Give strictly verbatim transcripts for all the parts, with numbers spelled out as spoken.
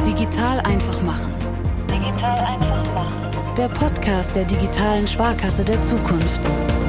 Digital einfach machen. Digital einfach machen. Der Podcast der digitalen Sparkasse der Zukunft.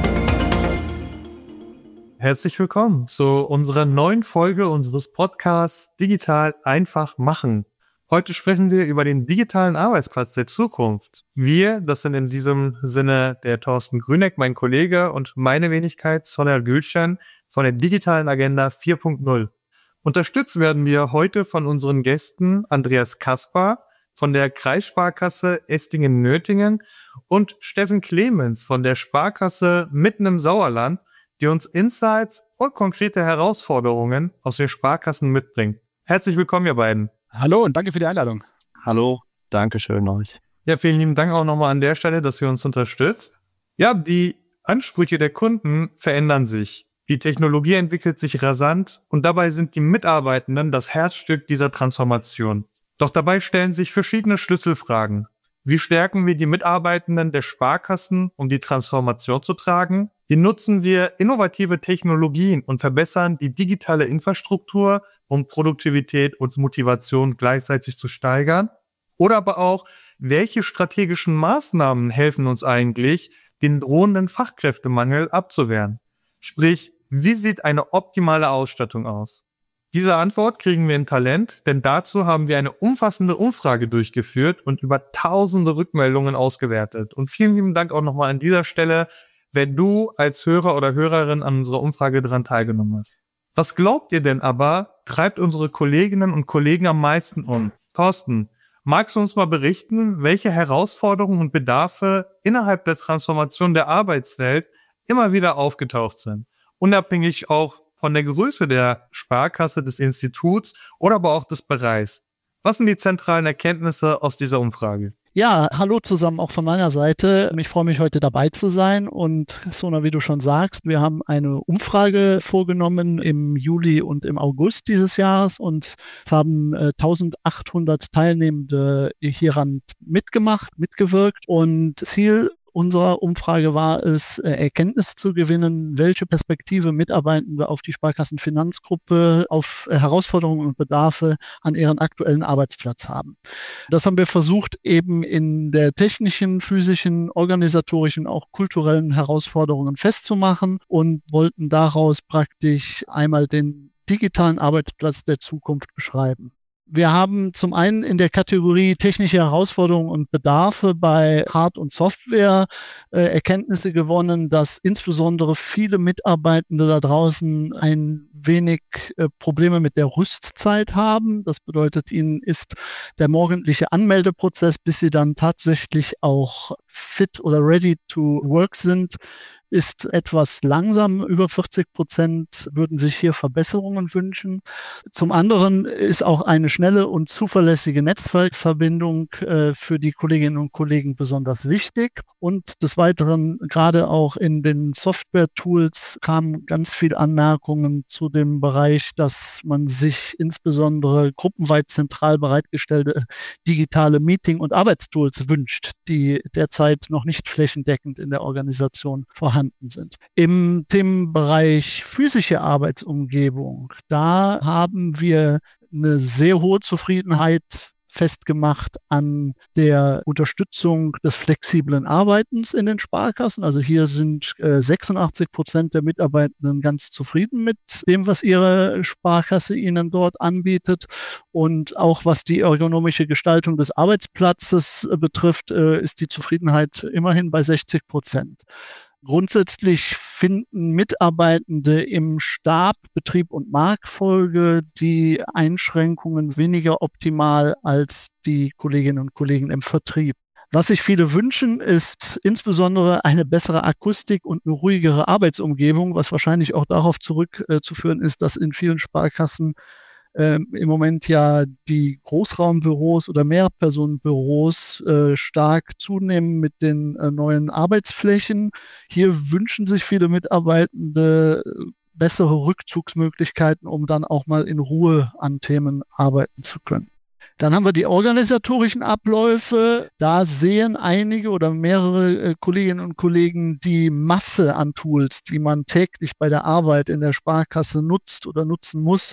Herzlich willkommen zu unserer neuen Folge unseres Podcasts Digital einfach machen. Heute sprechen wir über den digitalen Arbeitsplatz der Zukunft. Wir, das sind in diesem Sinne der Thorsten Grüneck, mein Kollege, und meine Wenigkeit Sonja Gülschan von der digitalen Agenda vier Punkt null. Unterstützt werden wir heute von unseren Gästen Andreas Kaspar von der Kreissparkasse Esslingen-Nötingen und Steffen Clemens von der Sparkasse mitten im Sauerland, die uns Insights und konkrete Herausforderungen aus den Sparkassen mitbringen. Herzlich willkommen, ihr beiden. Hallo und danke für die Einladung. Hallo, danke schön euch. Ja, vielen lieben Dank auch nochmal an der Stelle, dass ihr uns unterstützt. Ja, die Ansprüche der Kunden verändern sich. Die Technologie entwickelt sich rasant und dabei sind die Mitarbeitenden das Herzstück dieser Transformation. Doch dabei stellen sich verschiedene Schlüsselfragen. Wie stärken wir die Mitarbeitenden der Sparkassen, um die Transformation zu tragen? Wie nutzen wir innovative Technologien und verbessern die digitale Infrastruktur, um Produktivität und Motivation gleichzeitig zu steigern? Oder aber auch, welche strategischen Maßnahmen helfen uns eigentlich, den drohenden Fachkräftemangel abzuwehren? Sprich, wie sieht eine optimale Ausstattung aus? Diese Antwort kriegen wir in Talent, denn dazu haben wir eine umfassende Umfrage durchgeführt und über tausende Rückmeldungen ausgewertet. Und vielen lieben Dank auch nochmal an dieser Stelle, wenn du als Hörer oder Hörerin an unserer Umfrage daran teilgenommen hast. Was glaubt ihr denn aber, treibt unsere Kolleginnen und Kollegen am meisten um? Thorsten, magst du uns mal berichten, welche Herausforderungen und Bedarfe innerhalb der Transformation der Arbeitswelt immer wieder aufgetaucht sind? Unabhängig auch von der Größe der Sparkasse, des Instituts oder aber auch des Bereichs. Was sind die zentralen Erkenntnisse aus dieser Umfrage? Ja, hallo zusammen auch von meiner Seite. Ich freue mich, heute dabei zu sein. Und Sona, wie du schon sagst, wir haben eine Umfrage vorgenommen im Juli und im August dieses Jahres und es haben äh, eintausendachthundert Teilnehmende hieran mitgemacht, mitgewirkt. Und Ziel unserer Umfrage war es, Erkenntnis zu gewinnen, welche Perspektive Mitarbeitende auf die Sparkassenfinanzgruppe, auf Herausforderungen und Bedarfe an ihren aktuellen Arbeitsplatz haben. Das haben wir versucht, eben in der technischen, physischen, organisatorischen, auch kulturellen Herausforderungen festzumachen und wollten daraus praktisch einmal den digitalen Arbeitsplatz der Zukunft beschreiben. Wir haben zum einen in der Kategorie technische Herausforderungen und Bedarfe bei Hard- und Software äh, Erkenntnisse gewonnen, dass insbesondere viele Mitarbeitende da draußen ein wenig äh, Probleme mit der Rüstzeit haben. Das bedeutet, ihnen ist der morgendliche Anmeldeprozess, bis sie dann tatsächlich auch fit oder ready to work sind, ist etwas langsam. Über vierzig Prozent würden sich hier Verbesserungen wünschen. Zum anderen ist auch eine schnelle und zuverlässige Netzwerkverbindung äh, für die Kolleginnen und Kollegen besonders wichtig. Und des Weiteren, gerade auch in den Software-Tools kamen ganz viele Anmerkungen zu dem Bereich, dass man sich insbesondere gruppenweit zentral bereitgestellte digitale Meeting- und Arbeitstools wünscht, die derzeit noch nicht flächendeckend in der Organisation vorhanden sind. Im Themenbereich physische Arbeitsumgebung, da haben wir eine sehr hohe Zufriedenheit festgemacht an der Unterstützung des flexiblen Arbeitens in den Sparkassen. Also hier sind äh, sechsundachtzig Prozent der Mitarbeitenden ganz zufrieden mit dem, was ihre Sparkasse ihnen dort anbietet. Und auch was die ergonomische Gestaltung des Arbeitsplatzes äh, betrifft, äh, ist die Zufriedenheit immerhin bei sechzig Prozent. Grundsätzlich finden Mitarbeitende im Stab, Betrieb und Marktfolge die Einschränkungen weniger optimal als die Kolleginnen und Kollegen im Vertrieb. Was sich viele wünschen, ist insbesondere eine bessere Akustik und eine ruhigere Arbeitsumgebung, was wahrscheinlich auch darauf zurückzuführen ist, dass in vielen Sparkassen Ähm, im Moment ja die Großraumbüros oder Mehrpersonenbüros äh, stark zunehmen mit den äh, neuen Arbeitsflächen. Hier wünschen sich viele Mitarbeitende bessere Rückzugsmöglichkeiten, um dann auch mal in Ruhe an Themen arbeiten zu können. Dann haben wir die organisatorischen Abläufe. Da sehen einige oder mehrere äh, Kolleginnen und Kollegen die Masse an Tools, die man täglich bei der Arbeit in der Sparkasse nutzt oder nutzen muss,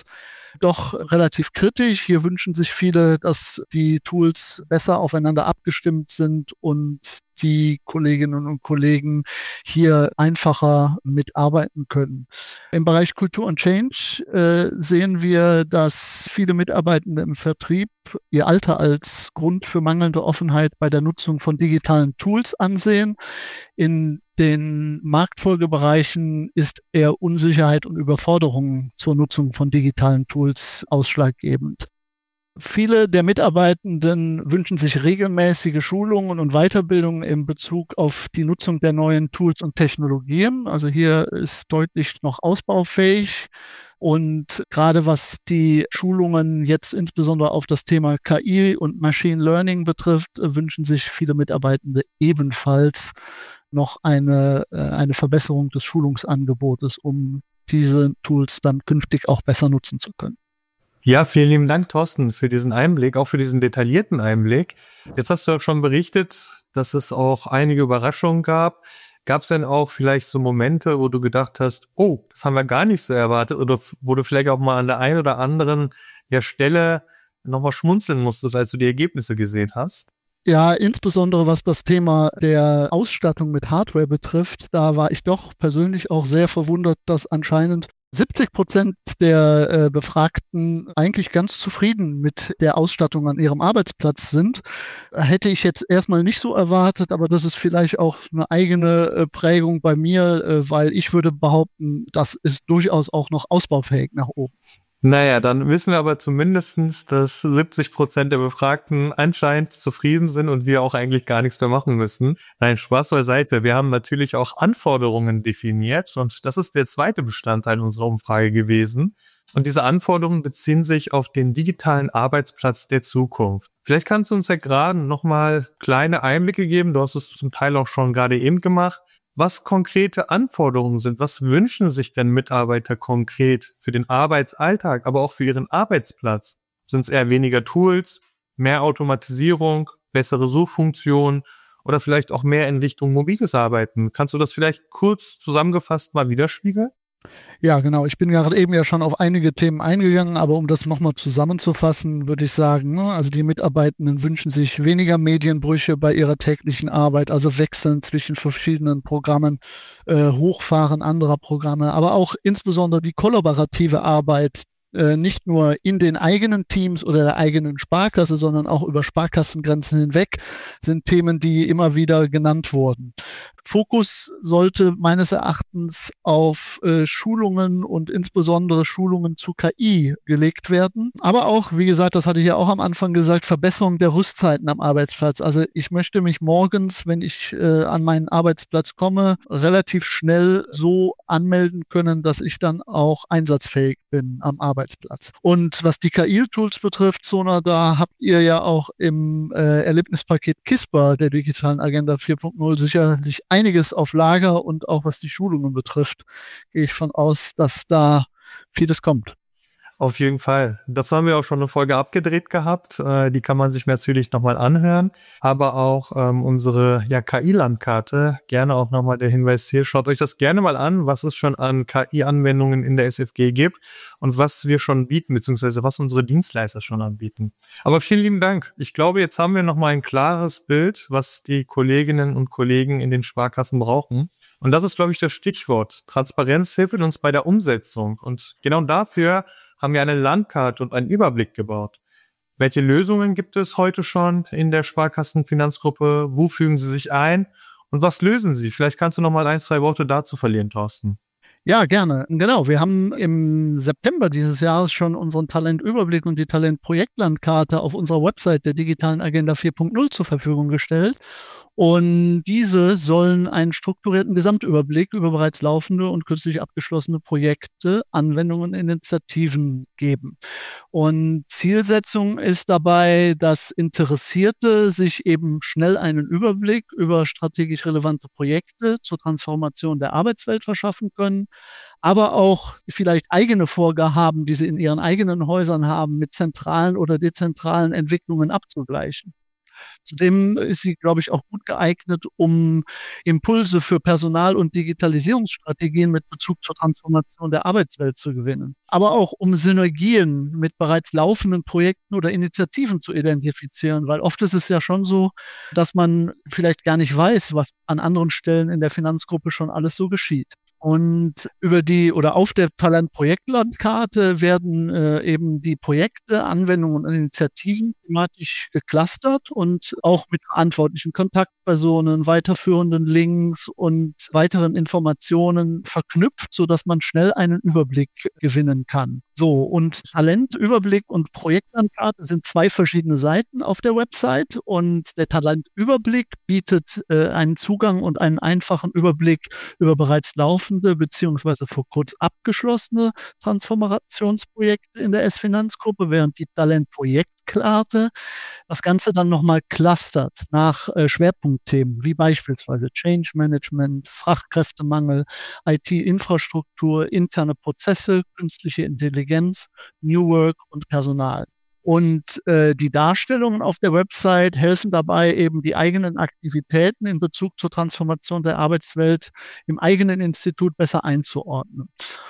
doch relativ kritisch. Hier wünschen sich viele, dass die Tools besser aufeinander abgestimmt sind und die Kolleginnen und Kollegen hier einfacher mitarbeiten können. Im Bereich Kultur und Change äh, sehen wir, dass viele Mitarbeitende im Vertrieb ihr Alter als Grund für mangelnde Offenheit bei der Nutzung von digitalen Tools ansehen. In den Marktfolgebereichen ist eher Unsicherheit und Überforderung zur Nutzung von digitalen Tools ausschlaggebend. Viele der Mitarbeitenden wünschen sich regelmäßige Schulungen und Weiterbildungen in Bezug auf die Nutzung der neuen Tools und Technologien. Also hier ist deutlich noch ausbaufähig. Und gerade was die Schulungen jetzt insbesondere auf das Thema K I und Machine Learning betrifft, wünschen sich viele Mitarbeitende ebenfalls noch eine, eine Verbesserung des Schulungsangebotes, um diese Tools dann künftig auch besser nutzen zu können. Ja, vielen lieben Dank, Thorsten, für diesen Einblick, auch für diesen detaillierten Einblick. Jetzt hast du ja schon berichtet, dass es auch einige Überraschungen gab. Gab es denn auch vielleicht so Momente, wo du gedacht hast, oh, das haben wir gar nicht so erwartet, oder wo du vielleicht auch mal an der einen oder anderen ja, Stelle nochmal schmunzeln musstest, als du die Ergebnisse gesehen hast? Ja, insbesondere was das Thema der Ausstattung mit Hardware betrifft, da war ich doch persönlich auch sehr verwundert, dass anscheinend siebzig Prozent der äh, Befragten eigentlich ganz zufrieden mit der Ausstattung an ihrem Arbeitsplatz sind. Hätte ich jetzt erstmal nicht so erwartet, aber das ist vielleicht auch eine eigene äh, Prägung bei mir, äh, weil ich würde behaupten, das ist durchaus auch noch ausbaufähig nach oben. Naja, dann wissen wir aber zumindestens, dass siebzig Prozent der Befragten anscheinend zufrieden sind und wir auch eigentlich gar nichts mehr machen müssen. Nein, Spaß beiseite. Wir haben natürlich auch Anforderungen definiert und das ist der zweite Bestandteil unserer Umfrage gewesen. Und diese Anforderungen beziehen sich auf den digitalen Arbeitsplatz der Zukunft. Vielleicht kannst du uns ja gerade nochmal kleine Einblicke geben. Du hast es zum Teil auch schon gerade eben gemacht. Was konkrete Anforderungen sind, was wünschen sich denn Mitarbeiter konkret für den Arbeitsalltag, aber auch für ihren Arbeitsplatz? Sind es eher weniger Tools, mehr Automatisierung, bessere Suchfunktionen oder vielleicht auch mehr in Richtung mobiles Arbeiten? Kannst du das vielleicht kurz zusammengefasst mal widerspiegeln? Ja, genau. Ich bin gerade eben ja schon auf einige Themen eingegangen, aber um das nochmal zusammenzufassen, würde ich sagen, also die Mitarbeitenden wünschen sich weniger Medienbrüche bei ihrer täglichen Arbeit, also wechseln zwischen verschiedenen Programmen, äh, Hochfahren anderer Programme, aber auch insbesondere die kollaborative Arbeit, äh, nicht nur in den eigenen Teams oder der eigenen Sparkasse, sondern auch über Sparkassengrenzen hinweg, sind Themen, die immer wieder genannt wurden. Fokus sollte meines Erachtens auf äh, Schulungen und insbesondere Schulungen zu K I gelegt werden. Aber auch, wie gesagt, das hatte ich ja auch am Anfang gesagt, Verbesserung der Rüstzeiten am Arbeitsplatz. Also ich möchte mich morgens, wenn ich äh, an meinen Arbeitsplatz komme, relativ schnell so anmelden können, dass ich dann auch einsatzfähig bin am Arbeitsplatz. Und was die K I-Tools betrifft, Sona, da habt ihr ja auch im äh, Erlebnispaket KISPA der digitalen Agenda vier Punkt null sicherlich einiges auf Lager und auch was die Schulungen betrifft, gehe ich von aus, dass da vieles kommt. Auf jeden Fall. Das haben wir auch schon eine Folge abgedreht gehabt. Äh, die kann man sich natürlich nochmal anhören. Aber auch ähm, unsere ja, K I-Landkarte, gerne auch nochmal der Hinweis hier. Schaut euch das gerne mal an, was es schon an K I-Anwendungen in der S F G gibt und was wir schon bieten, beziehungsweise was unsere Dienstleister schon anbieten. Aber vielen lieben Dank. Ich glaube, jetzt haben wir nochmal ein klares Bild, was die Kolleginnen und Kollegen in den Sparkassen brauchen. Und das ist, glaube ich, das Stichwort. Transparenz hilft uns bei der Umsetzung. Und genau dafür haben wir eine Landkarte und einen Überblick gebaut. Welche Lösungen gibt es heute schon in der Sparkassenfinanzgruppe? Wo fügen sie sich ein? Und was lösen sie? Vielleicht kannst du noch mal ein, zwei Worte dazu verlieren, Thorsten. Ja, gerne. Genau. Wir haben im September dieses Jahres schon unseren Talentüberblick und die Talentprojektlandkarte auf unserer Website der digitalen Agenda vier Punkt null zur Verfügung gestellt. Und diese sollen einen strukturierten Gesamtüberblick über bereits laufende und kürzlich abgeschlossene Projekte, Anwendungen, Initiativen geben. Und Zielsetzung ist dabei, dass Interessierte sich eben schnell einen Überblick über strategisch relevante Projekte zur Transformation der Arbeitswelt verschaffen können, aber auch vielleicht eigene Vorgaben, die sie in ihren eigenen Häusern haben, mit zentralen oder dezentralen Entwicklungen abzugleichen. Zudem ist sie, glaube ich, auch gut geeignet, um Impulse für Personal- und Digitalisierungsstrategien mit Bezug zur Transformation der Arbeitswelt zu gewinnen. Aber auch um Synergien mit bereits laufenden Projekten oder Initiativen zu identifizieren, weil oft ist es ja schon so, dass man vielleicht gar nicht weiß, was an anderen Stellen in der Finanzgruppe schon alles so geschieht. Und über die oder auf der Talent-Projektlandkarte werden äh, eben die Projekte, Anwendungen und Initiativen thematisch geclustert und auch mit verantwortlichen Kontaktpersonen, weiterführenden Links und weiteren Informationen verknüpft, sodass man schnell einen Überblick gewinnen kann. So, und Talent, Überblick und Projektlandkarte sind zwei verschiedene Seiten auf der Website, und der Talentüberblick bietet äh, einen Zugang und einen einfachen Überblick über bereits laufende beziehungsweise vor kurz abgeschlossene Transformationsprojekte in der S-Finanzgruppe, während die Talentprojektkarte das Ganze dann nochmal clustert nach äh, Schwerpunktthemen, wie beispielsweise Change Management, Fachkräftemangel, I T-Infrastruktur, interne Prozesse, künstliche Intelligenz, New Work und Personal. Und äh, die Darstellungen auf der Website helfen dabei, eben die eigenen Aktivitäten in Bezug zur Transformation der Arbeitswelt im eigenen Institut besser einzuordnen.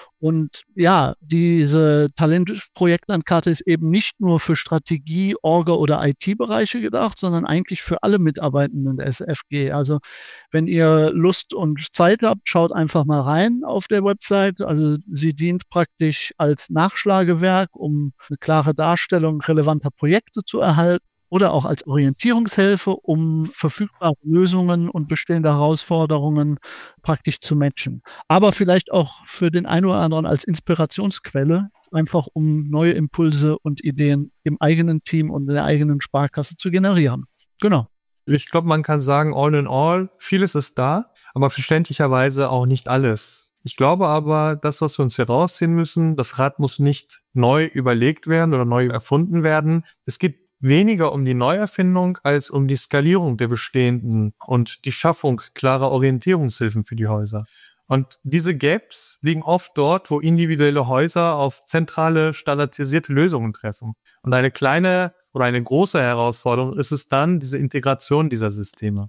Und ja, diese Talentprojektlandkarte ist eben nicht nur für Strategie, Orga oder I T-Bereiche gedacht, sondern eigentlich für alle Mitarbeitenden der S F G. Also wenn ihr Lust und Zeit habt, schaut einfach mal rein auf der Website. Also sie dient praktisch als Nachschlagewerk, um eine klare Darstellung relevanter Projekte zu erhalten, oder auch als Orientierungshilfe, um verfügbare Lösungen und bestehende Herausforderungen praktisch zu matchen. Aber vielleicht auch für den einen oder anderen als Inspirationsquelle, einfach um neue Impulse und Ideen im eigenen Team und in der eigenen Sparkasse zu generieren. Genau. Ich glaube, man kann sagen, all in all, vieles ist da, aber verständlicherweise auch nicht alles. Ich glaube aber, das, was wir uns hier rausziehen müssen, das Rad muss nicht neu überlegt werden oder neu erfunden werden. Es geht weniger um die Neuerfindung als um die Skalierung der bestehenden und die Schaffung klarer Orientierungshilfen für die Häuser. Und diese Gaps liegen oft dort, wo individuelle Häuser auf zentrale, standardisierte Lösungen treffen. Und eine kleine oder eine große Herausforderung ist es dann, diese Integration dieser Systeme.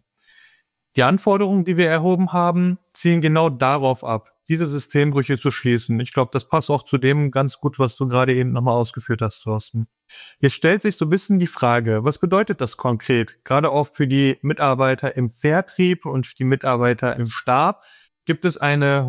Die Anforderungen, die wir erhoben haben, zielen genau darauf ab, diese Systembrüche zu schließen. Ich glaube, das passt auch zu dem ganz gut, was du gerade eben nochmal ausgeführt hast, Thorsten. Jetzt stellt sich so ein bisschen die Frage, was bedeutet das konkret? Gerade auch für die Mitarbeiter im Vertrieb und die Mitarbeiter im Stab. Gibt es eine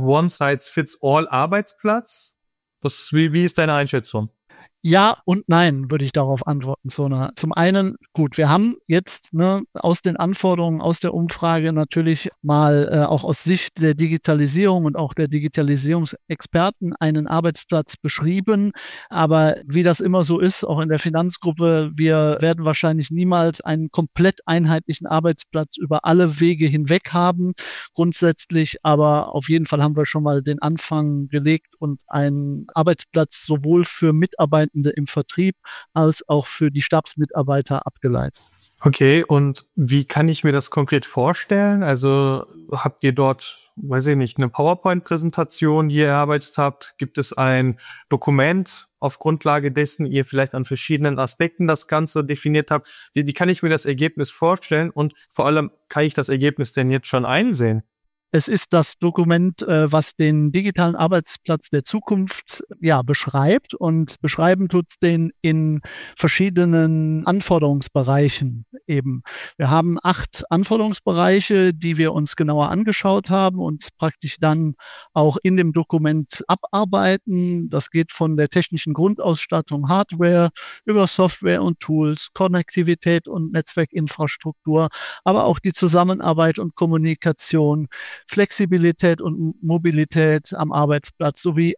One-Size-Fits-All-Arbeitsplatz? Was, wie, wie ist deine Einschätzung? Ja und nein, würde ich darauf antworten, Sona. Zum einen, gut, wir haben jetzt ne, aus den Anforderungen, aus der Umfrage natürlich mal äh, auch aus Sicht der Digitalisierung und auch der Digitalisierungsexperten einen Arbeitsplatz beschrieben. Aber wie das immer so ist, auch in der Finanzgruppe, wir werden wahrscheinlich niemals einen komplett einheitlichen Arbeitsplatz über alle Wege hinweg haben, grundsätzlich. Aber auf jeden Fall haben wir schon mal den Anfang gelegt und einen Arbeitsplatz sowohl für Mitarbeiter im Vertrieb als auch für die Stabsmitarbeiter abgeleitet. Okay, und wie kann ich mir das konkret vorstellen? Also habt ihr dort, weiß ich nicht, eine PowerPoint-Präsentation, die ihr erarbeitet habt? Gibt es ein Dokument, auf Grundlage dessen ihr vielleicht an verschiedenen Aspekten das Ganze definiert habt? Wie, wie kann ich mir das Ergebnis vorstellen? Und vor allem, kann ich das Ergebnis denn jetzt schon einsehen? Es ist das Dokument, äh, was den digitalen Arbeitsplatz der Zukunft ja beschreibt, und beschreiben tut's den in verschiedenen Anforderungsbereichen eben. Wir haben acht Anforderungsbereiche, die wir uns genauer angeschaut haben und praktisch dann auch in dem Dokument abarbeiten. Das geht von der technischen Grundausstattung, Hardware, über Software und Tools, Konnektivität und Netzwerkinfrastruktur, aber auch die Zusammenarbeit und Kommunikation, Flexibilität und Mobilität am Arbeitsplatz sowie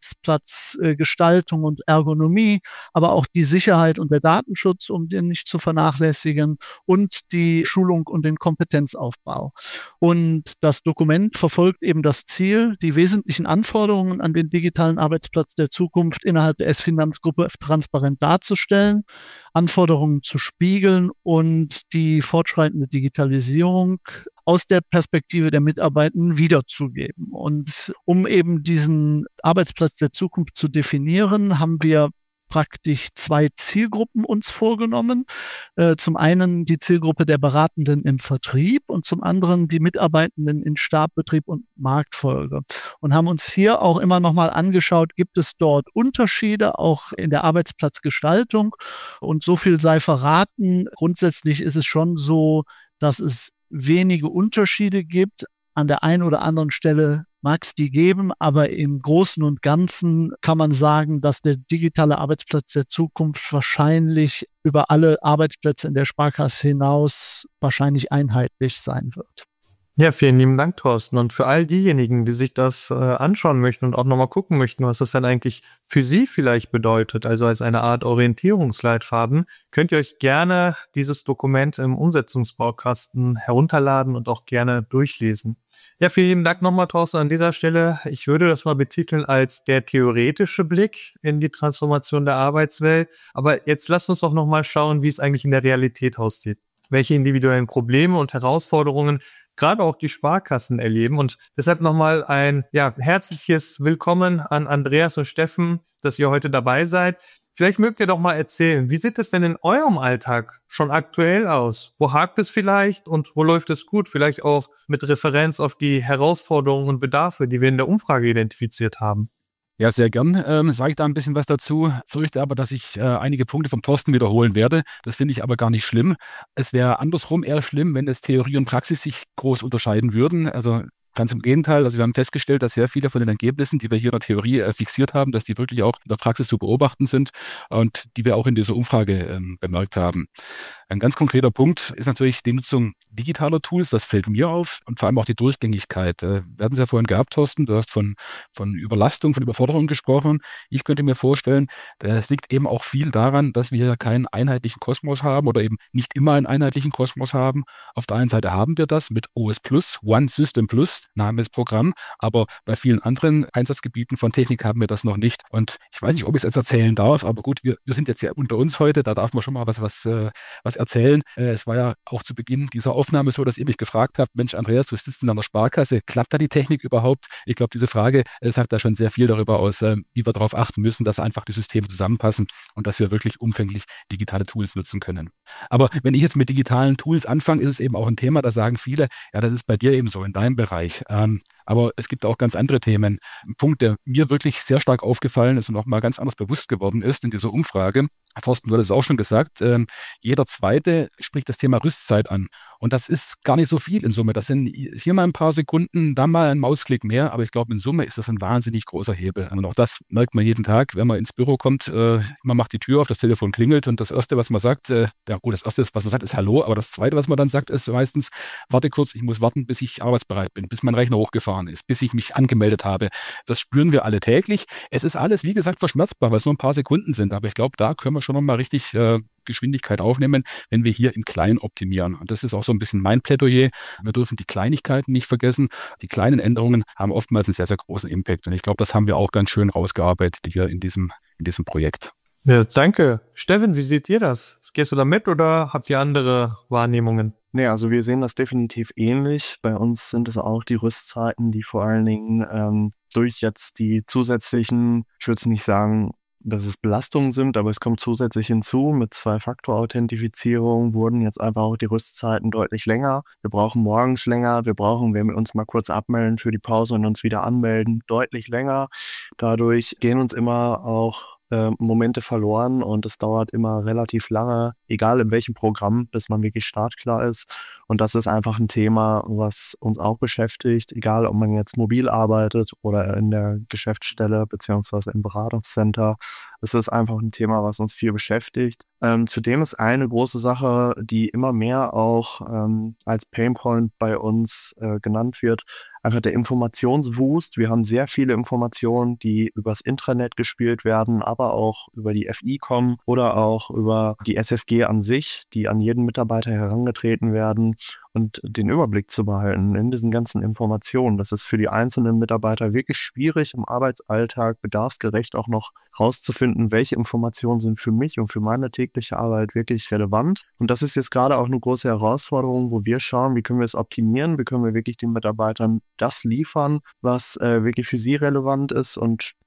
Arbeitsplatzgestaltung und Ergonomie, aber auch die Sicherheit und der Datenschutz, um den nicht zu vernachlässigen, und die Schulung und den Kompetenzaufbau. Und das Dokument verfolgt eben das Ziel, die wesentlichen Anforderungen an den digitalen Arbeitsplatz der Zukunft innerhalb der S-Finanzgruppe transparent darzustellen, Anforderungen zu spiegeln und die fortschreitende Digitalisierung aus der Perspektive der Mitarbeitenden wiederzugeben. Und um eben diesen Arbeitsplatz der Zukunft zu definieren, haben wir praktisch zwei Zielgruppen uns vorgenommen. Äh, zum einen die Zielgruppe der Beratenden im Vertrieb und zum anderen die Mitarbeitenden in Stab, Betrieb und Marktfolge. Und haben uns hier auch immer noch mal angeschaut, gibt es dort Unterschiede auch in der Arbeitsplatzgestaltung? Und so viel sei verraten. Grundsätzlich ist es schon so, dass es wenige Unterschiede gibt. An der einen oder anderen Stelle mag es die geben, aber im Großen und Ganzen kann man sagen, dass der digitale Arbeitsplatz der Zukunft wahrscheinlich über alle Arbeitsplätze in der Sparkasse hinaus wahrscheinlich einheitlich sein wird. Ja, vielen lieben Dank, Thorsten. Und für all diejenigen, die sich das äh, anschauen möchten und auch nochmal gucken möchten, was das denn eigentlich für Sie vielleicht bedeutet, also als eine Art Orientierungsleitfaden, könnt ihr euch gerne dieses Dokument im Umsetzungsbaukasten herunterladen und auch gerne durchlesen. Ja, vielen lieben Dank nochmal, Thorsten, an dieser Stelle. Ich würde das mal betiteln als der theoretische Blick in die Transformation der Arbeitswelt. Aber jetzt lasst uns doch nochmal schauen, wie es eigentlich in der Realität aussieht. Welche individuellen Probleme und Herausforderungen gerade auch die Sparkassen erleben. Und deshalb nochmal ein ja, herzliches Willkommen an Andreas und Steffen, dass ihr heute dabei seid. Vielleicht mögt ihr doch mal erzählen, wie sieht es denn in eurem Alltag schon aktuell aus? Wo hakt es vielleicht und wo läuft es gut? Vielleicht auch mit Referenz auf die Herausforderungen und Bedarfe, die wir in der Umfrage identifiziert haben. Ja, sehr gern ähm, sage ich da ein bisschen was dazu. Fürchte aber, dass ich äh, einige Punkte vom Thorsten wiederholen werde. Das finde ich aber gar nicht schlimm. Es wäre andersrum eher schlimm, wenn es Theorie und Praxis sich groß unterscheiden würden. Also ganz im Gegenteil, also wir haben festgestellt, dass sehr viele von den Ergebnissen, die wir hier in der Theorie äh, fixiert haben, dass die wirklich auch in der Praxis zu beobachten sind und die wir auch in dieser Umfrage ähm, bemerkt haben. Ein ganz konkreter Punkt ist natürlich die Nutzung digitaler Tools, das fällt mir auf, und vor allem auch die Durchgängigkeit. Äh, wir hatten es ja vorhin gehabt, Thorsten, du hast von, von Überlastung, von Überforderung gesprochen. Ich könnte mir vorstellen, es liegt eben auch viel daran, dass wir keinen einheitlichen Kosmos haben oder eben nicht immer einen einheitlichen Kosmos haben. Auf der einen Seite haben wir das mit O S Plus, One System Plus, Name ist Programm, aber bei vielen anderen Einsatzgebieten von Technik haben wir das noch nicht. Und ich weiß nicht, ob ich es jetzt erzählen darf, aber gut, wir, wir sind jetzt ja unter uns heute, da darf man schon mal was, was, äh, was erzählen. Äh, es war ja auch zu Beginn dieser Aufnahme so, dass ihr mich gefragt habt, Mensch, Andreas, du sitzt in einer Sparkasse, klappt da die Technik überhaupt? Ich glaube, diese Frage äh, sagt da schon sehr viel darüber aus, äh, wie wir darauf achten müssen, dass einfach die Systeme zusammenpassen und dass wir wirklich umfänglich digitale Tools nutzen können. Aber wenn ich jetzt mit digitalen Tools anfange, ist es eben auch ein Thema, da sagen viele, ja, das ist bei dir eben so in deinem Bereich. Ähm, aber es gibt auch ganz andere Themen. Ein Punkt, der mir wirklich sehr stark aufgefallen ist und auch mal ganz anders bewusst geworden ist in dieser Umfrage, Thorsten, du hattest es auch schon gesagt, ähm, jeder Zweite spricht das Thema Rüstzeit an. Und das ist gar nicht so viel in Summe. Das sind hier mal ein paar Sekunden, da mal ein Mausklick mehr. Aber ich glaube, in Summe ist das ein wahnsinnig großer Hebel. Und auch das merkt man jeden Tag, wenn man ins Büro kommt. Äh, man macht die Tür auf, das Telefon klingelt und das Erste, was man sagt, äh, ja gut, das Erste, was man sagt, ist Hallo. Aber das Zweite, was man dann sagt, ist meistens, warte kurz, ich muss warten, bis ich arbeitsbereit bin, bis mein Rechner hochgefahren ist, bis ich mich angemeldet habe. Das spüren wir alle täglich. Es ist alles, wie gesagt, verschmerzbar, weil es nur ein paar Sekunden sind. Aber ich glaube, da können wir schon nochmal richtig äh, Geschwindigkeit aufnehmen, wenn wir hier im Kleinen optimieren. Und das ist auch so ein bisschen mein Plädoyer. Wir dürfen die Kleinigkeiten nicht vergessen. Die kleinen Änderungen haben oftmals einen sehr, sehr großen Impact. Und ich glaube, das haben wir auch ganz schön rausgearbeitet hier in diesem, in diesem Projekt. Ja, danke. Steffen, wie seht ihr das? Gehst du da mit oder habt ihr andere Wahrnehmungen? Nee, also wir sehen das definitiv ähnlich. Bei uns sind es auch die Rüstzeiten, die vor allen Dingen ähm, durch jetzt die zusätzlichen, ich würde es nicht sagen, dass es Belastungen sind, aber es kommt zusätzlich hinzu. Mit Zwei-Faktor-Authentifizierung wurden jetzt einfach auch die Rüstzeiten deutlich länger. Wir brauchen morgens länger, wir brauchen, wenn wir uns mal kurz abmelden für die Pause und uns wieder anmelden, deutlich länger. Dadurch gehen uns immer auch äh, Momente verloren und es dauert immer relativ lange, egal in welchem Programm, bis man wirklich startklar ist. Und das ist einfach ein Thema, was uns auch beschäftigt, egal ob man jetzt mobil arbeitet oder in der Geschäftsstelle beziehungsweise im Beratungscenter. Es ist einfach ein Thema, was uns viel beschäftigt. Ähm, zudem ist eine große Sache, die immer mehr auch ähm, als Painpoint bei uns äh, genannt wird, einfach der Informationswust. Wir haben sehr viele Informationen, die übers Intranet gespielt werden, aber auch über die F I kommen oder auch über die S F G an sich, die an jeden Mitarbeiter herangetreten werden. Und den Überblick zu behalten in diesen ganzen Informationen, das ist für die einzelnen Mitarbeiter wirklich schwierig, im Arbeitsalltag bedarfsgerecht auch noch rauszufinden, welche Informationen sind für mich und für meine tägliche Arbeit wirklich relevant. Und das ist jetzt gerade auch eine große Herausforderung, wo wir schauen, wie können wir es optimieren, wie können wir wirklich den Mitarbeitern das liefern, was äh, wirklich für sie relevant ist. Und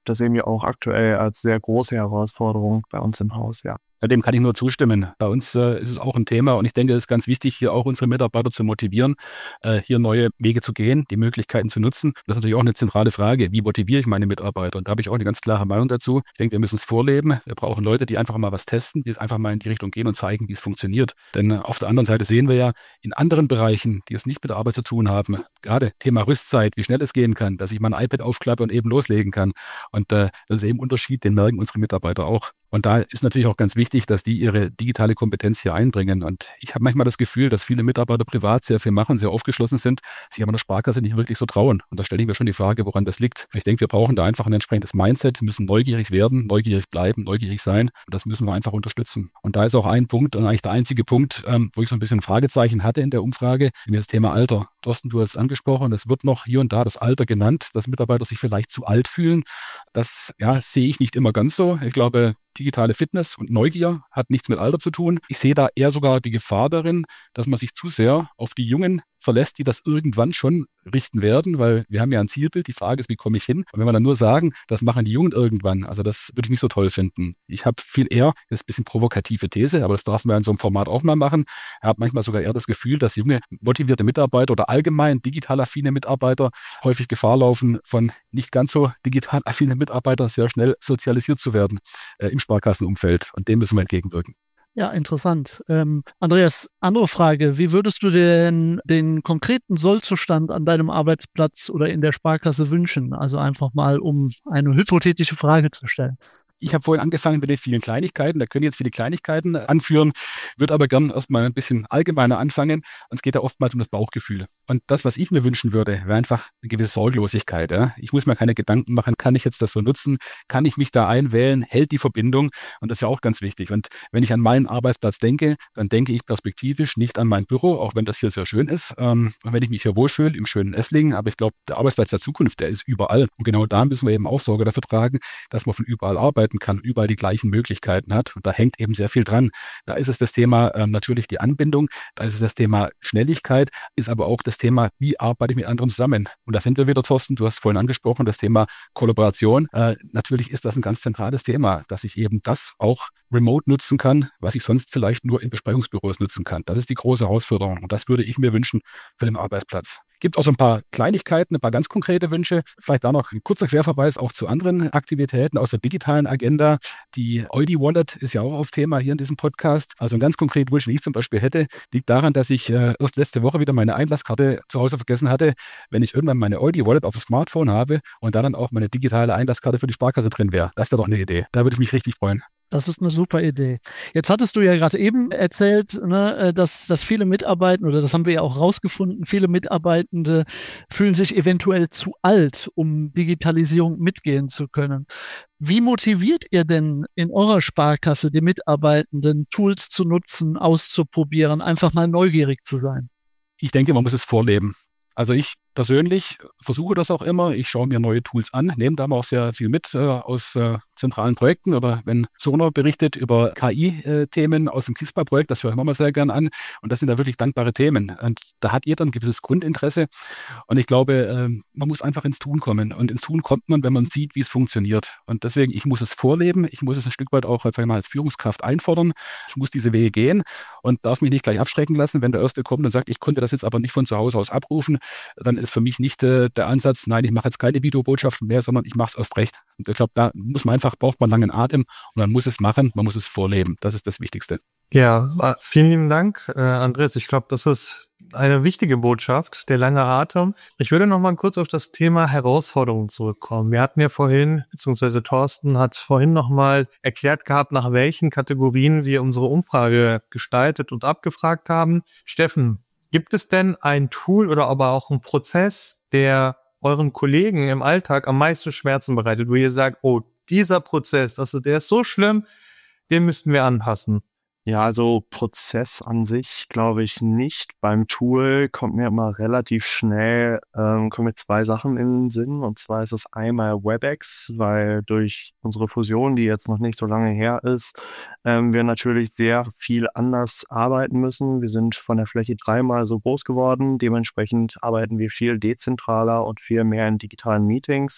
das sehen wir auch aktuell als sehr große Herausforderung bei uns im Haus, ja. Ja, dem kann ich nur zustimmen. Bei uns äh, ist es auch ein Thema und ich denke, es ist ganz wichtig, hier auch unsere Mitarbeiter zu motivieren, äh, hier neue Wege zu gehen, die Möglichkeiten zu nutzen. Das ist natürlich auch eine zentrale Frage. Wie motiviere ich meine Mitarbeiter? Und da habe ich auch eine ganz klare Meinung dazu. Ich denke, wir müssen es vorleben. Wir brauchen Leute, die einfach mal was testen, die es einfach mal in die Richtung gehen und zeigen, wie es funktioniert. Denn äh, auf der anderen Seite sehen wir ja in anderen Bereichen, die es nicht mit der Arbeit zu tun haben, gerade Thema Rüstzeit, wie schnell es gehen kann, dass ich mein iPad aufklappe und eben loslegen kann. Und äh, das ist eben ein Unterschied, den merken unsere Mitarbeiter auch. Und da ist natürlich auch ganz wichtig, dass die ihre digitale Kompetenz hier einbringen. Und ich habe manchmal das Gefühl, dass viele Mitarbeiter privat sehr viel machen, sehr aufgeschlossen sind, sich aber in der Sparkasse nicht wirklich so trauen. Und da stelle ich mir schon die Frage, woran das liegt. Ich denke, wir brauchen da einfach ein entsprechendes Mindset, müssen neugierig werden, neugierig bleiben, neugierig sein. Und das müssen wir einfach unterstützen. Und da ist auch ein Punkt, und eigentlich der einzige Punkt, ähm, wo ich so ein bisschen Fragezeichen hatte in der Umfrage, nämlich das Thema Alter. Thorsten, du hast es angesprochen, es wird noch hier und da das Alter genannt, dass Mitarbeiter sich vielleicht zu alt fühlen. Das ja, sehe ich nicht immer ganz so. Ich glaube, digitale Fitness und Neugier hat nichts mit Alter zu tun. Ich sehe da eher sogar die Gefahr darin, dass man sich zu sehr auf die Jungen verlässt, die das irgendwann schon richten werden, weil wir haben ja ein Zielbild. Die Frage ist, wie komme ich hin? Und wenn wir dann nur sagen, das machen die Jungen irgendwann, also das würde ich nicht so toll finden. Ich habe viel eher, das ist ein bisschen provokative These, aber das darf man in so einem Format auch mal machen. Ich habe manchmal sogar eher das Gefühl, dass junge, motivierte Mitarbeiter oder allgemein digital affine Mitarbeiter häufig Gefahr laufen, von nicht ganz so digital affine Mitarbeiter sehr schnell sozialisiert zu werden äh, im Sparkassenumfeld. Und dem müssen wir entgegenwirken. Ja, interessant. Ähm, Andreas, andere Frage. Wie würdest du denn den konkreten Sollzustand an deinem Arbeitsplatz oder in der Sparkasse wünschen? Also einfach mal, um eine hypothetische Frage zu stellen. Ich habe vorhin angefangen mit den vielen Kleinigkeiten, da können jetzt viele Kleinigkeiten anführen, würde aber gern erstmal ein bisschen allgemeiner anfangen. Und es geht ja oftmals um das Bauchgefühl. Und das, was ich mir wünschen würde, wäre einfach eine gewisse Sorglosigkeit. Ja? Ich muss mir keine Gedanken machen, kann ich jetzt das so nutzen? Kann ich mich da einwählen? Hält die Verbindung? Und das ist ja auch ganz wichtig. Und wenn ich an meinen Arbeitsplatz denke, dann denke ich perspektivisch nicht an mein Büro, auch wenn das hier sehr schön ist. Und wenn ich mich hier wohlfühle, im schönen Esslingen, aber ich glaube, der Arbeitsplatz der Zukunft, der ist überall. Und genau da müssen wir eben auch Sorge dafür tragen, dass man von überall arbeiten kann, überall die gleichen Möglichkeiten hat. Und da hängt eben sehr viel dran. Da ist es das Thema ähm, natürlich die Anbindung, da ist es das Thema Schnelligkeit, ist aber auch das Thema, wie arbeite ich mit anderen zusammen? Und da sind wir wieder, Thorsten, du hast vorhin angesprochen, das Thema Kollaboration. Äh, natürlich ist das ein ganz zentrales Thema, dass ich eben das auch remote nutzen kann, was ich sonst vielleicht nur in Besprechungsbüros nutzen kann. Das ist die große Herausforderung und das würde ich mir wünschen für den Arbeitsplatz. Gibt auch so ein paar Kleinigkeiten, ein paar ganz konkrete Wünsche. Vielleicht da noch ein kurzer Querverweis auch zu anderen Aktivitäten aus der digitalen Agenda. Die Eudi Wallet ist ja auch auf Thema hier in diesem Podcast. Also ein ganz konkreter Wunsch, den ich zum Beispiel hätte, liegt daran, dass ich äh, erst letzte Woche wieder meine Einlasskarte zu Hause vergessen hatte. Wenn ich irgendwann meine Eudi Wallet auf dem Smartphone habe und da dann auch meine digitale Einlasskarte für die Sparkasse drin wäre, das wäre doch eine Idee. Da würde ich mich richtig freuen. Das ist eine super Idee. Jetzt hattest du ja gerade eben erzählt, ne, dass, dass viele Mitarbeitende, oder das haben wir ja auch rausgefunden, viele Mitarbeitende fühlen sich eventuell zu alt, um Digitalisierung mitgehen zu können. Wie motiviert ihr denn in eurer Sparkasse die Mitarbeitenden, Tools zu nutzen, auszuprobieren, einfach mal neugierig zu sein? Ich denke, man muss es vorleben. Also ich persönlich versuche das auch immer. Ich schaue mir neue Tools an, nehme da mal auch sehr viel mit äh, aus äh, zentralen Projekten oder wenn Sona berichtet über K I-Themen aus dem KISPA-Projekt, das höre ich mir mal sehr gern an und das sind da wirklich dankbare Themen und da hat jeder ein gewisses Grundinteresse und ich glaube, äh, man muss einfach ins Tun kommen und ins Tun kommt man, wenn man sieht, wie es funktioniert und deswegen, ich muss es vorleben, ich muss es ein Stück weit auch sag ich mal, als Führungskraft einfordern, ich muss diese Wege gehen und darf mich nicht gleich abschrecken lassen, wenn der Erste kommt und sagt, ich konnte das jetzt aber nicht von zu Hause aus abrufen, dann ist für mich nicht äh, der Ansatz, nein, ich mache jetzt keine Videobotschaften mehr, sondern ich mache es erst recht. Und ich glaube, da muss man einfach, braucht man langen Atem und man muss es machen, man muss es vorleben. Das ist das Wichtigste. Ja, vielen lieben Dank, äh, Andreas. Ich glaube, das ist eine wichtige Botschaft, der lange Atem. Ich würde noch mal kurz auf das Thema Herausforderungen zurückkommen. Wir hatten ja vorhin, beziehungsweise Thorsten hat vorhin noch mal erklärt gehabt, nach welchen Kategorien wir unsere Umfrage gestaltet und abgefragt haben. Steffen, gibt es denn ein Tool oder aber auch einen Prozess, der euren Kollegen im Alltag am meisten Schmerzen bereitet, wo ihr sagt, oh, dieser Prozess, also der ist so schlimm, den müssten wir anpassen? Ja, also Prozess an sich glaube ich nicht. Beim Tool kommt mir immer relativ schnell, ähm, kommen mir zwei Sachen in den Sinn. Und zwar ist es einmal WebEx, weil durch unsere Fusion, die jetzt noch nicht so lange her ist, ähm, wir natürlich sehr viel anders arbeiten müssen. Wir sind von der Fläche dreimal so groß geworden. Dementsprechend arbeiten wir viel dezentraler und viel mehr in digitalen Meetings.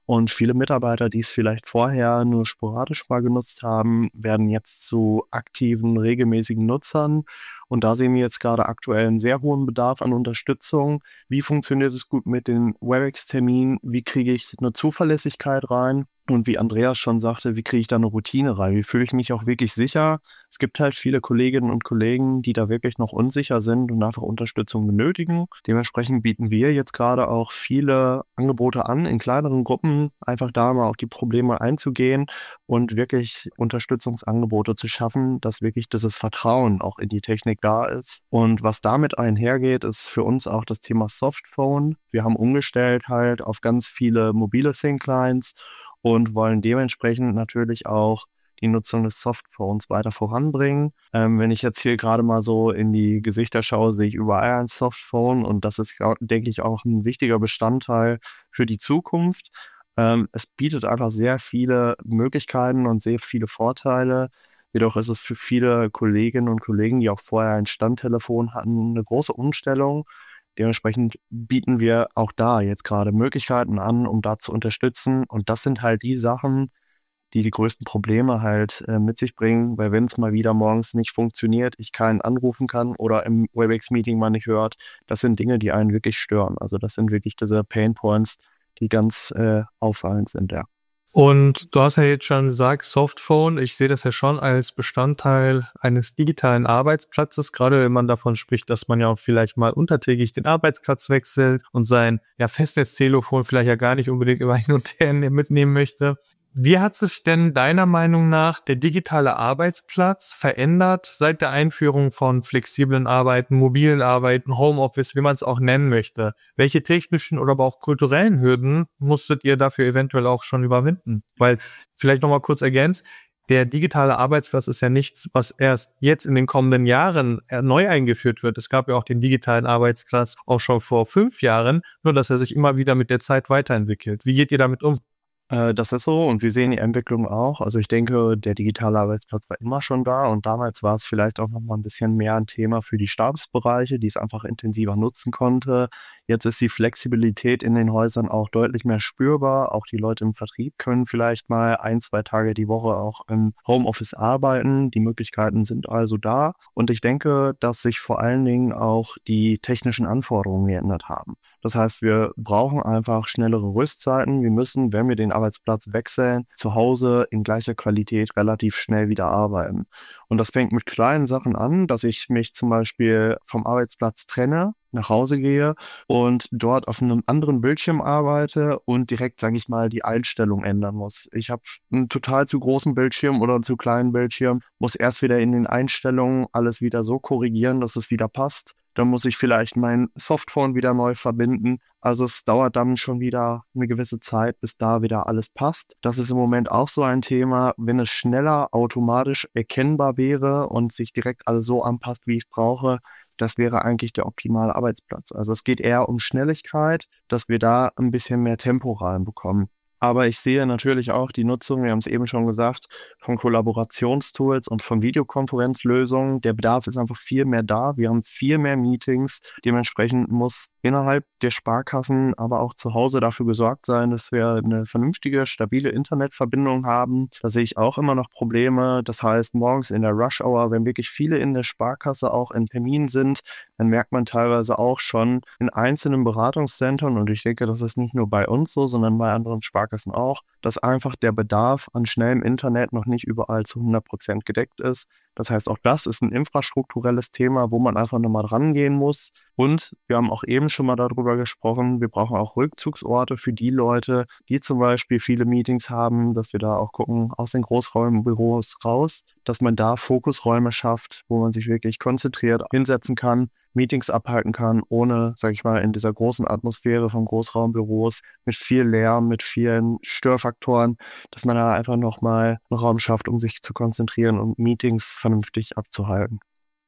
Und viele Mitarbeiter, die es vielleicht vorher nur sporadisch mal genutzt haben, werden jetzt zu aktiven, regelmäßigen Nutzern. Und da sehen wir jetzt gerade aktuell einen sehr hohen Bedarf an Unterstützung. Wie funktioniert es gut mit den WebEx-Terminen? Wie kriege ich eine Zuverlässigkeit rein? Und wie Andreas schon sagte, wie kriege ich da eine Routine rein? Wie fühle ich mich auch wirklich sicher? Es gibt halt viele Kolleginnen und Kollegen, die da wirklich noch unsicher sind und einfach Unterstützung benötigen. Dementsprechend bieten wir jetzt gerade auch viele Angebote an, in kleineren Gruppen, einfach da mal auf die Probleme einzugehen und wirklich Unterstützungsangebote zu schaffen, dass wirklich dieses Vertrauen auch in die Technik da ist. Und was damit einhergeht, ist für uns auch das Thema Softphone. Wir haben umgestellt halt auf ganz viele mobile Thin-Clients und wollen dementsprechend natürlich auch die Nutzung des Softphones weiter voranbringen. Ähm, wenn ich jetzt hier gerade mal so in die Gesichter schaue, sehe ich überall ein Softphone und das ist, denke ich, auch ein wichtiger Bestandteil für die Zukunft. Ähm, es bietet einfach sehr viele Möglichkeiten und sehr viele Vorteile. Jedoch ist es für viele Kolleginnen und Kollegen, die auch vorher ein Standtelefon hatten, eine große Umstellung. Dementsprechend bieten wir auch da jetzt gerade Möglichkeiten an, um da zu unterstützen. Und das sind halt die Sachen, die die größten Probleme halt äh, mit sich bringen, weil wenn es mal wieder morgens nicht funktioniert, ich keinen anrufen kann oder im WebEx-Meeting mal nicht hört, das sind Dinge, die einen wirklich stören. Also das sind wirklich diese Painpoints, die ganz äh, auffallend sind, ja. Und du hast ja jetzt schon gesagt, Softphone, ich sehe das ja schon als Bestandteil eines digitalen Arbeitsplatzes, gerade wenn man davon spricht, dass man ja auch vielleicht mal untertägig den Arbeitsplatz wechselt und sein ja, Festnetztelefon vielleicht ja gar nicht unbedingt immer hin und her mitnehmen möchte. Wie hat sich denn deiner Meinung nach der digitale Arbeitsplatz verändert seit der Einführung von flexiblen Arbeiten, mobilen Arbeiten, Homeoffice, wie man es auch nennen möchte? Welche technischen oder aber auch kulturellen Hürden musstet ihr dafür eventuell auch schon überwinden? Weil, vielleicht nochmal kurz ergänzt, der digitale Arbeitsplatz ist ja nichts, was erst jetzt in den kommenden Jahren neu eingeführt wird. Es gab ja auch den digitalen Arbeitsplatz auch schon vor fünf Jahren, nur dass er sich immer wieder mit der Zeit weiterentwickelt. Wie geht ihr damit um? Das ist so und wir sehen die Entwicklung auch. Also ich denke, der digitale Arbeitsplatz war immer schon da und damals war es vielleicht auch noch mal ein bisschen mehr ein Thema für die Stabsbereiche, die es einfach intensiver nutzen konnte. Jetzt ist die Flexibilität in den Häusern auch deutlich mehr spürbar. Auch die Leute im Vertrieb können vielleicht mal ein, zwei Tage die Woche auch im Homeoffice arbeiten. Die Möglichkeiten sind also da und ich denke, dass sich vor allen Dingen auch die technischen Anforderungen geändert haben. Das heißt, wir brauchen einfach schnellere Rüstzeiten. Wir müssen, wenn wir den Arbeitsplatz wechseln, zu Hause in gleicher Qualität relativ schnell wieder arbeiten. Und das fängt mit kleinen Sachen an, dass ich mich zum Beispiel vom Arbeitsplatz trenne, nach Hause gehe und dort auf einem anderen Bildschirm arbeite und direkt, sage ich mal, die Einstellung ändern muss. Ich habe einen total zu großen Bildschirm oder einen zu kleinen Bildschirm, muss erst wieder in den Einstellungen alles wieder so korrigieren, dass es wieder passt. Dann muss ich vielleicht mein Softphone wieder neu verbinden. Also es dauert dann schon wieder eine gewisse Zeit, bis da wieder alles passt. Das ist im Moment auch so ein Thema, wenn es schneller automatisch erkennbar wäre und sich direkt alles so anpasst, wie ich es brauche. Das wäre eigentlich der optimale Arbeitsplatz. Also es geht eher um Schnelligkeit, dass wir da ein bisschen mehr Tempo reinbekommen. Aber ich sehe natürlich auch die Nutzung, wir haben es eben schon gesagt, von Kollaborationstools und von Videokonferenzlösungen. Der Bedarf ist einfach viel mehr da. Wir haben viel mehr Meetings. Dementsprechend muss innerhalb der Sparkassen, aber auch zu Hause dafür gesorgt sein, dass wir eine vernünftige, stabile Internetverbindung haben. Da sehe ich auch immer noch Probleme. Das heißt, morgens in der Rush-Hour, wenn wirklich viele in der Sparkasse auch in Terminen sind, dann merkt man teilweise auch schon in einzelnen Beratungszentren, und ich denke, das ist nicht nur bei uns so, sondern bei anderen Sparkassen auch, dass einfach der Bedarf an schnellem Internet noch nicht überall zu hundert Prozent gedeckt ist. Das heißt, auch das ist ein infrastrukturelles Thema, wo man einfach nochmal dran gehen muss. Und wir haben auch eben schon mal darüber gesprochen, wir brauchen auch Rückzugsorte für die Leute, die zum Beispiel viele Meetings haben, dass wir da auch gucken, aus den Großraumbüros raus, dass man da Fokusräume schafft, wo man sich wirklich konzentriert hinsetzen kann, Meetings abhalten kann, ohne, sag ich mal, in dieser großen Atmosphäre von Großraumbüros mit viel Lärm, mit vielen Störfaktoren, dass man da einfach nochmal einen Raum schafft, um sich zu konzentrieren und Meetings vernünftig abzuhalten.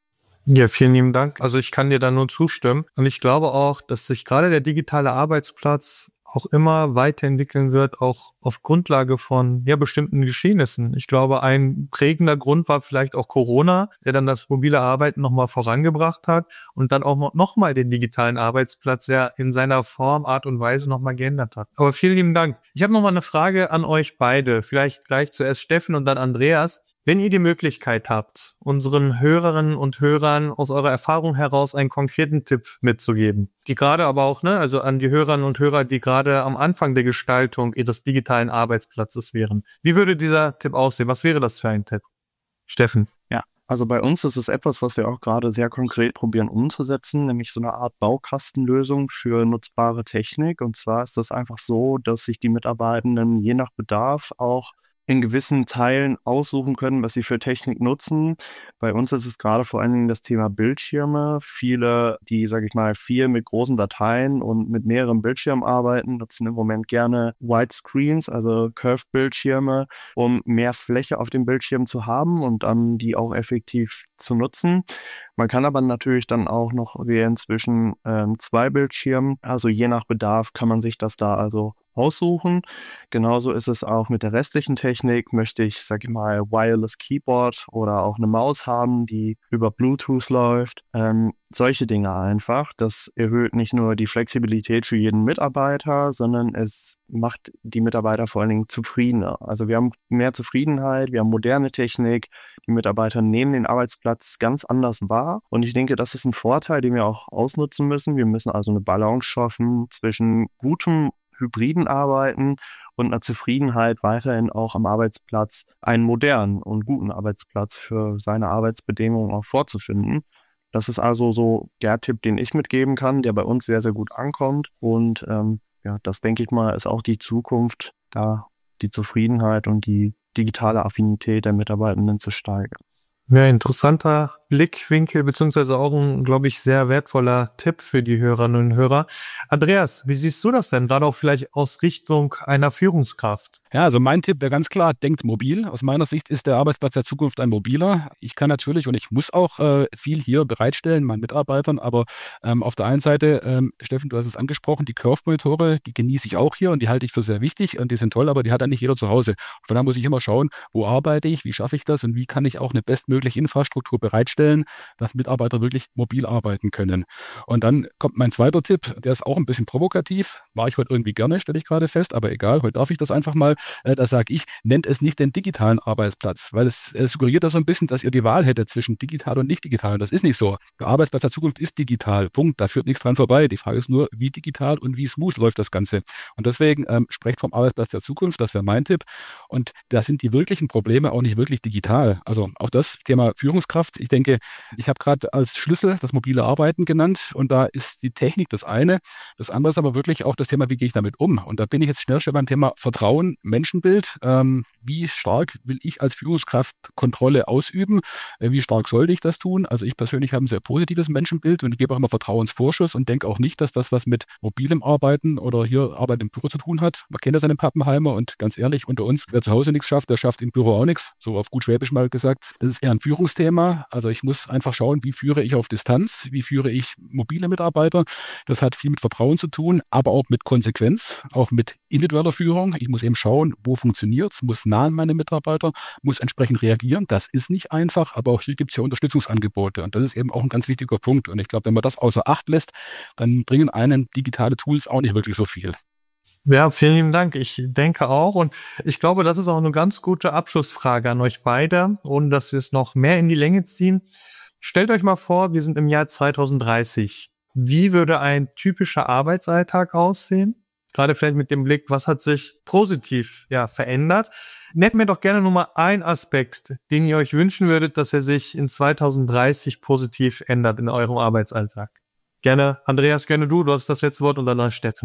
Ja, vielen lieben Dank. Also ich kann dir da nur zustimmen. Und ich glaube auch, dass sich gerade der digitale Arbeitsplatz auch immer weiterentwickeln wird, auch auf Grundlage von ja bestimmten Geschehnissen. Ich glaube, ein prägender Grund war vielleicht auch Corona, der dann das mobile Arbeiten nochmal vorangebracht hat und dann auch nochmal den digitalen Arbeitsplatz ja in seiner Form, Art und Weise nochmal geändert hat. Aber vielen lieben Dank. Ich habe nochmal eine Frage an euch beide. Vielleicht gleich zuerst Steffen und dann Andreas. Wenn ihr die Möglichkeit habt, unseren Hörerinnen und Hörern aus eurer Erfahrung heraus einen konkreten Tipp mitzugeben, die gerade aber auch, ne, also an die Hörerinnen und Hörer, die gerade am Anfang der Gestaltung ihres digitalen Arbeitsplatzes wären. Wie würde dieser Tipp aussehen? Was wäre das für ein Tipp? Steffen. Ja, also bei uns ist es etwas, was wir auch gerade sehr konkret probieren umzusetzen, nämlich so eine Art Baukastenlösung für nutzbare Technik. Und zwar ist das einfach so, dass sich die Mitarbeitenden je nach Bedarf auch in gewissen Teilen aussuchen können, was sie für Technik nutzen. Bei uns ist es gerade vor allen Dingen das Thema Bildschirme. Viele, die, sage ich mal, viel mit großen Dateien und mit mehreren Bildschirmen arbeiten, nutzen im Moment gerne Widescreens, also Curved-Bildschirme, um mehr Fläche auf dem Bildschirm zu haben und dann die auch effektiv zu nutzen. Man kann aber natürlich dann auch noch wählen zwischen ähm, zwei Bildschirmen. Also je nach Bedarf kann man sich das da also aussuchen. Genauso ist es auch mit der restlichen Technik. Möchte ich, sag ich mal, Wireless Keyboard oder auch eine Maus haben, die über Bluetooth läuft. Ähm, solche Dinge einfach. Das erhöht nicht nur die Flexibilität für jeden Mitarbeiter, sondern es macht die Mitarbeiter vor allen Dingen zufriedener. Also wir haben mehr Zufriedenheit, wir haben moderne Technik. Die Mitarbeiter nehmen den Arbeitsplatz ganz anders wahr. Und ich denke, das ist ein Vorteil, den wir auch ausnutzen müssen. Wir müssen also eine Balance schaffen zwischen gutem hybriden Arbeiten und einer Zufriedenheit weiterhin auch am Arbeitsplatz einen modernen und guten Arbeitsplatz für seine Arbeitsbedingungen auch vorzufinden. Das ist also so der Tipp, den ich mitgeben kann, der bei uns sehr, sehr gut ankommt. Und ähm, ja, das denke ich mal, ist auch die Zukunft, da die Zufriedenheit und die digitale Affinität der Mitarbeitenden zu steigern. Ja, interessanter Blickwinkel, beziehungsweise auch ein, glaube ich, sehr wertvoller Tipp für die Hörerinnen und Hörer. Andreas, wie siehst du das denn, gerade auch vielleicht aus Richtung einer Führungskraft? Ja, also mein Tipp wäre ganz klar, denkt mobil. Aus meiner Sicht ist der Arbeitsplatz der Zukunft ein mobiler. Ich kann natürlich und ich muss auch äh, viel hier bereitstellen, meinen Mitarbeitern, aber ähm, auf der einen Seite, ähm, Steffen, du hast es angesprochen, die Curve-Monitore, die genieße ich auch hier und die halte ich für sehr wichtig und die sind toll, aber die hat dann nicht jeder zu Hause. Von daher muss ich immer schauen, wo arbeite ich, wie schaffe ich das und wie kann ich auch eine bestmögliche Infrastruktur bereitstellen, dass Mitarbeiter wirklich mobil arbeiten können. Und dann kommt mein zweiter Tipp, der ist auch ein bisschen provokativ, war ich heute irgendwie gerne, stelle ich gerade fest, aber egal, heute darf ich das einfach mal. Da sage ich, nennt es nicht den digitalen Arbeitsplatz, weil es äh, suggeriert da so ein bisschen, dass ihr die Wahl hättet zwischen digital und nicht digital. Und das ist nicht so. Der Arbeitsplatz der Zukunft ist digital. Punkt. Da führt nichts dran vorbei. Die Frage ist nur, wie digital und wie smooth läuft das Ganze. Und deswegen ähm, sprecht vom Arbeitsplatz der Zukunft. Das wäre mein Tipp. Und da sind die wirklichen Probleme auch nicht wirklich digital. Also auch das Thema Führungskraft. Ich denke, ich habe gerade als Schlüssel das mobile Arbeiten genannt. Und da ist die Technik das eine. Das andere ist aber wirklich auch das Thema, wie gehe ich damit um? Und da bin ich jetzt schnell schon beim Thema Vertrauen, Menschenbild. Ähm, wie stark will ich als Führungskraft Kontrolle ausüben? Äh, wie stark sollte ich das tun? Also ich persönlich habe ein sehr positives Menschenbild und ich gebe auch immer Vertrauensvorschuss und denke auch nicht, dass das was mit mobilem Arbeiten oder hier Arbeit im Büro zu tun hat. Man kennt ja seinen Pappenheimer und ganz ehrlich, unter uns, wer zu Hause nichts schafft, der schafft im Büro auch nichts. So auf gut Schwäbisch mal gesagt. Das ist eher ein Führungsthema. Also ich muss einfach schauen, wie führe ich auf Distanz? Wie führe ich mobile Mitarbeiter? Das hat viel mit Vertrauen zu tun, aber auch mit Konsequenz, auch mit individueller Führung. Ich muss eben schauen, wo funktioniert es, muss nah an meine Mitarbeiter, muss entsprechend reagieren. Das ist nicht einfach, aber auch hier gibt es ja Unterstützungsangebote und das ist eben auch ein ganz wichtiger Punkt. Und ich glaube, wenn man das außer Acht lässt, dann bringen einen digitale Tools auch nicht wirklich so viel. Ja, vielen lieben Dank. Ich denke auch und ich glaube, das ist auch eine ganz gute Abschlussfrage an euch beide, ohne dass wir es noch mehr in die Länge ziehen. Stellt euch mal vor, wir sind im Jahr zwanzig dreißig. Wie würde ein typischer Arbeitsalltag aussehen? Gerade vielleicht mit dem Blick, was hat sich positiv ja verändert. Nennt mir doch gerne nur mal einen Aspekt, den ihr euch wünschen würdet, dass er sich in zwanzig dreißig positiv ändert in eurem Arbeitsalltag. Gerne, Andreas, gerne du, du hast das letzte Wort und danach Steffen.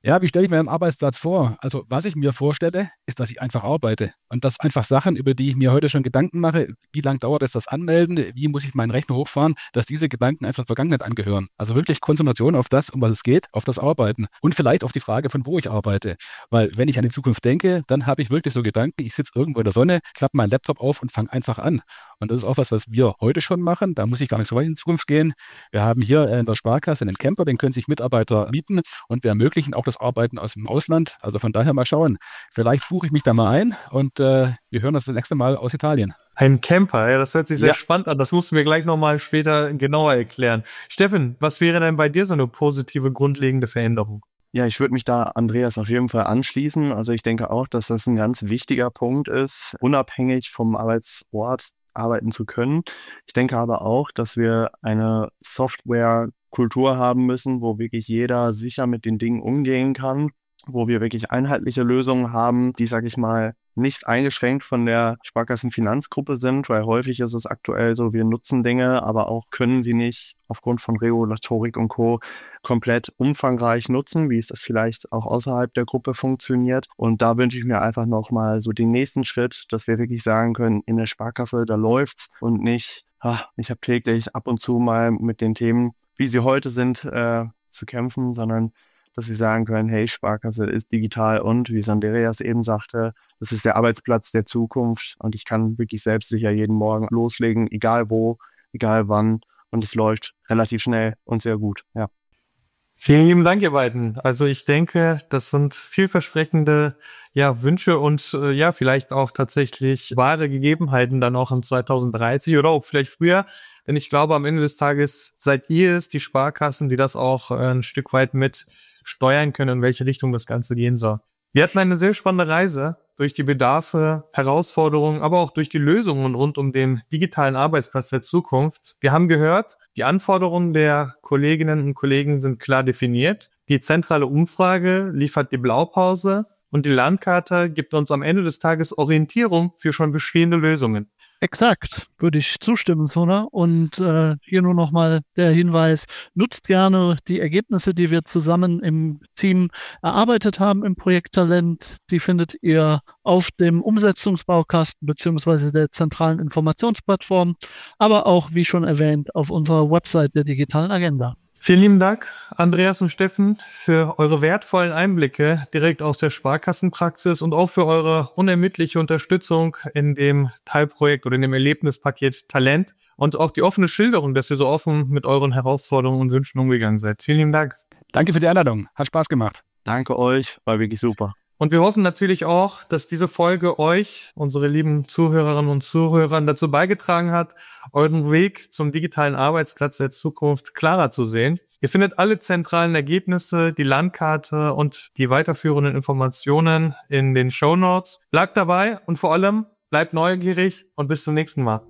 Ja, wie stelle ich mir einen Arbeitsplatz vor? Also was ich mir vorstelle, ist, dass ich einfach arbeite. Und das einfach Sachen, über die ich mir heute schon Gedanken mache, wie lange dauert es das Anmelden, wie muss ich meinen Rechner hochfahren, dass diese Gedanken einfach Vergangenheit angehören. Also wirklich Konzentration auf das, um was es geht, auf das Arbeiten. Und vielleicht auf die Frage, von wo ich arbeite. Weil wenn ich an die Zukunft denke, dann habe ich wirklich so Gedanken, ich sitze irgendwo in der Sonne, klappe meinen Laptop auf und fange einfach an. Und das ist auch was, was wir heute schon machen. Da muss ich gar nicht so weit in die Zukunft gehen. Wir haben hier in der Sparkasse einen Camper, den können sich Mitarbeiter mieten und wir ermöglichen auch das Arbeiten aus dem Ausland. Also von daher mal schauen. Vielleicht buche ich mich da mal ein und äh, wir hören uns das nächste Mal aus Italien. Ein Camper, ja, das hört sich sehr Ja. spannend an. Das musst du mir gleich nochmal später genauer erklären. Steffen, was wäre denn bei dir so eine positive, grundlegende Veränderung? Ja, ich würde mich da Andreas auf jeden Fall anschließen. Also ich denke auch, dass das ein ganz wichtiger Punkt ist, unabhängig vom Arbeitsort arbeiten zu können. Ich denke aber auch, dass wir eine Softwarekultur haben müssen, wo wirklich jeder sicher mit den Dingen umgehen kann, wo wir wirklich einheitliche Lösungen haben, die, sage ich mal, nicht eingeschränkt von der Sparkassenfinanzgruppe sind, weil häufig ist es aktuell so, wir nutzen Dinge, aber auch können sie nicht aufgrund von Regulatorik und Co. komplett umfangreich nutzen, wie es vielleicht auch außerhalb der Gruppe funktioniert. Und da wünsche ich mir einfach nochmal so den nächsten Schritt, dass wir wirklich sagen können, in der Sparkasse, da läuft's und nicht, ah, ich habe täglich ab und zu mal mit den Themen, wie sie heute sind, äh, zu kämpfen, sondern dass wir sagen können, hey, Sparkasse ist digital und, wie es Andreas eben sagte, das ist der Arbeitsplatz der Zukunft und ich kann wirklich selbstsicher jeden Morgen loslegen, egal wo, egal wann und es läuft relativ schnell und sehr gut, ja. Vielen lieben Dank, ihr beiden. Also ich denke, das sind vielversprechende ja, Wünsche und äh, ja, vielleicht auch tatsächlich wahre Gegebenheiten dann auch in zwanzig dreißig oder auch vielleicht früher. Denn ich glaube, am Ende des Tages seid ihr es, die Sparkassen, die das auch äh, ein Stück weit mit steuern können, in welche Richtung das Ganze gehen soll. Wir hatten eine sehr spannende Reise durch die Bedarfe, Herausforderungen, aber auch durch die Lösungen rund um den digitalen Arbeitsplatz der Zukunft. Wir haben gehört, die Anforderungen der Kolleginnen und Kollegen sind klar definiert. Die zentrale Umfrage liefert die Blaupause und die Landkarte gibt uns am Ende des Tages Orientierung für schon bestehende Lösungen. Exakt, würde ich zustimmen, Sona. Und äh, hier nur nochmal der Hinweis, nutzt gerne die Ergebnisse, die wir zusammen im Team erarbeitet haben im Projekt Talent. Die findet ihr auf dem Umsetzungsbaukasten beziehungsweise der zentralen Informationsplattform, aber auch, wie schon erwähnt, auf unserer Website der digitalen Agenda. Vielen lieben Dank, Andreas und Steffen, für eure wertvollen Einblicke direkt aus der Sparkassenpraxis und auch für eure unermüdliche Unterstützung in dem Teilprojekt oder in dem Erlebnispaket Talent und auch die offene Schilderung, dass ihr so offen mit euren Herausforderungen und Wünschen umgegangen seid. Vielen lieben Dank. Danke für die Einladung. Hat Spaß gemacht. Danke euch, war wirklich super. Und wir hoffen natürlich auch, dass diese Folge euch, unsere lieben Zuhörerinnen und Zuhörer, dazu beigetragen hat, euren Weg zum digitalen Arbeitsplatz der Zukunft klarer zu sehen. Ihr findet alle zentralen Ergebnisse, die Landkarte und die weiterführenden Informationen in den Shownotes. Bleibt dabei und vor allem bleibt neugierig und bis zum nächsten Mal.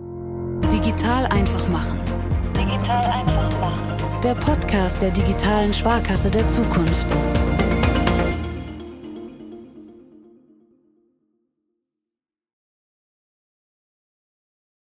Digital einfach machen. Digital einfach machen. Der Podcast der digitalen Sparkasse der Zukunft.